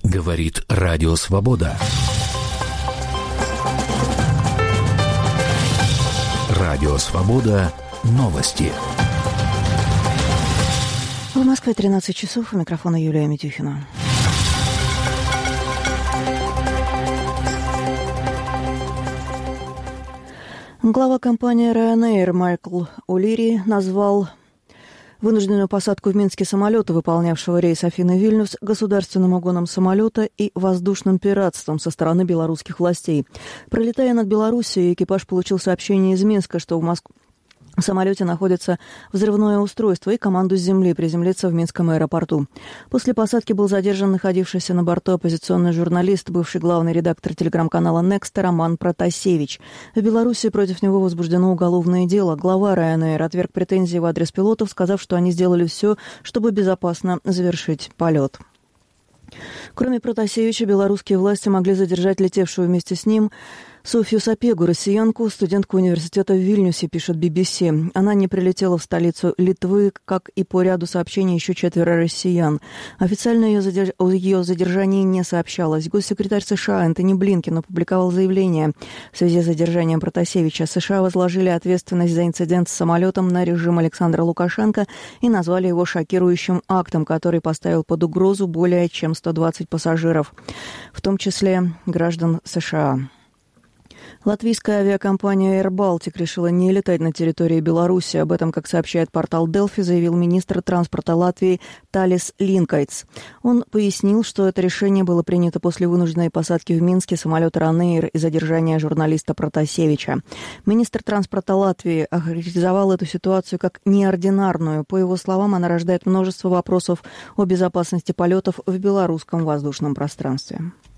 Говорит Радио Свобода. Радио Свобода. Новости. В Москве 13 часов. У микрофона Юлия Митюхина. Глава компании Ryanair Майкл О'Лири назвал вынужденную посадку в Минске самолета, выполнявшего рейс Афины-Вильнюс, государственным угоном самолета и воздушным пиратством со стороны белорусских властей. Пролетая над Белоруссией, экипаж получил сообщение из Минска, что в самолете находится взрывное устройство, и команду с земли приземлиться в Минском аэропорту. После посадки был задержан находившийся на борту оппозиционный журналист, бывший главный редактор телеграм-канала Next Роман Протасевич. В Беларуси против него возбуждено уголовное дело. Глава Ryanair отверг претензии в адрес пилотов, сказав, что они сделали все, чтобы безопасно завершить полет. Кроме Протасевича, белорусские власти могли задержать летевшую вместе с ним Софью Сапегу, россиянку, студентку университета в Вильнюсе, пишет BBC. Она не прилетела в столицу Литвы, как и по ряду сообщений еще 4 россиян. Официально о ее задержании не сообщалось. Госсекретарь США Энтони Блинкен опубликовал заявление. В связи с задержанием Протасевича США возложили ответственность за инцидент с самолетом на режим Александра Лукашенко и назвали его шокирующим актом, который поставил под угрозу более чем 120 пассажиров, в том числе граждан США. Латвийская авиакомпания Air Baltic решила не летать на территории Беларуси. Об этом, как сообщает портал Delphi, заявил министр транспорта Латвии Талис Линкайтс. Он пояснил, что это решение было принято после вынужденной посадки в Минске самолета Ryanair и задержания журналиста Протасевича. Министр транспорта Латвии охарактеризовал эту ситуацию как неординарную. По его словам, она рождает множество вопросов о безопасности полетов в белорусском воздушном пространстве.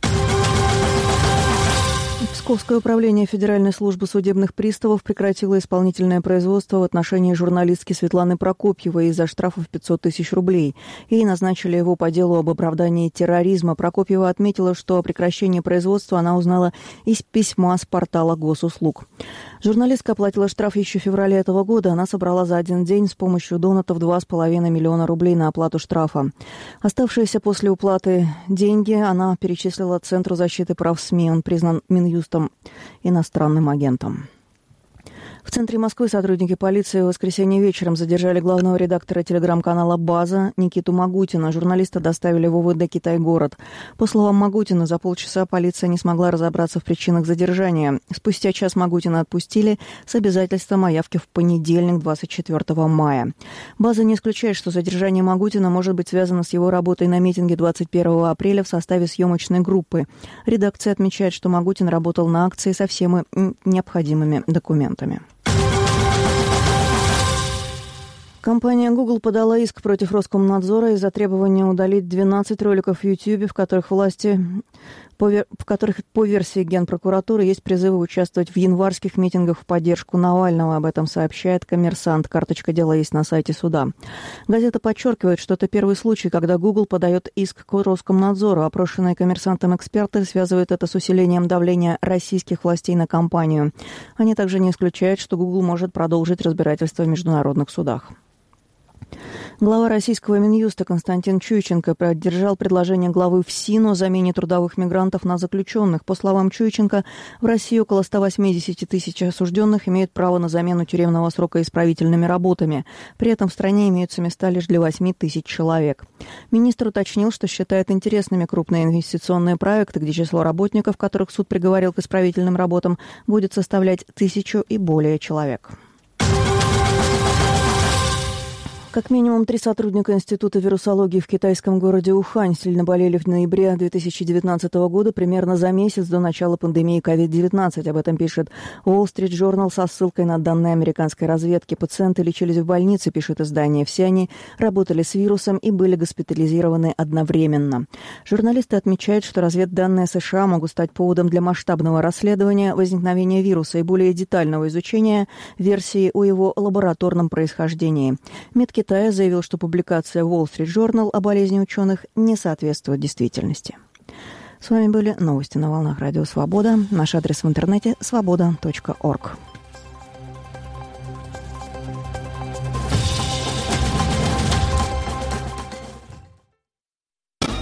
Псковское управление Федеральной службы судебных приставов прекратило исполнительное производство в отношении журналистки Светланы Прокопьевой из-за штрафов 500 тысяч рублей. Ей назначили его по делу об оправдании терроризма. Прокопьева отметила, что о прекращении производства она узнала из письма с портала госуслуг. Журналистка оплатила штраф еще в феврале этого года. Она собрала за один день с помощью донатов 2,5 миллиона рублей на оплату штрафа. Оставшиеся после уплаты деньги она перечислила Центру защиты прав СМИ. Он признан Минюстом иностранным агентом. В центре Москвы сотрудники полиции в воскресенье вечером задержали главного редактора телеграм-канала «База» Никиту Магутина. Журналиста доставили в УВД «Китай-город». По словам Магутина, за полчаса полиция не смогла разобраться в причинах задержания. Спустя час Магутина отпустили с обязательством о явке в понедельник, 24 мая. «База» не исключает, что задержание Магутина может быть связано с его работой на митинге 21 апреля в составе съемочной группы. Редакция отмечает, что Магутин работал на акции со всеми необходимыми документами. Компания Google подала иск против Роскомнадзора из-за требования удалить 12 роликов в YouTube, в которых по версии Генпрокуратуры есть призывы участвовать в январских митингах в поддержку Навального. Об этом сообщает «Коммерсант». Карточка дела есть на сайте суда. Газета подчеркивает, что это первый случай, когда Google подает иск к Роскомнадзору. Опрошенные «Коммерсантом» эксперты связывают это с усилением давления российских властей на компанию. Они также не исключают, что Google может продолжить разбирательство в международных судах. Глава российского Минюста Константин Чуйченко поддержал предложение главы ФСИН о замене трудовых мигрантов на заключенных. По словам Чуйченко, в России около 180 тысяч осужденных имеют право на замену тюремного срока исправительными работами. При этом в стране имеются места лишь для 8 тысяч человек. Министр уточнил, что считает интересными крупные инвестиционные проекты, где число работников, которых суд приговорил к исправительным работам, будет составлять 1000 и более человек. Как минимум 3 сотрудника Института вирусологии в китайском городе Ухань сильно болели в ноябре 2019 года, примерно за месяц до начала пандемии COVID-19. Об этом пишет Wall Street Journal со ссылкой на данные американской разведки. Пациенты лечились в больнице, пишет издание. Все они работали с вирусом и были госпитализированы одновременно. Журналисты отмечают, что разведданные США могут стать поводом для масштабного расследования возникновения вируса и более детального изучения версии о его лабораторном происхождении. МИД Китая заявил, что публикация Wall Street Journal о болезни ученых не соответствует действительности. С вами были новости на волнах Радио Свобода. Наш адрес в интернете – svoboda.org.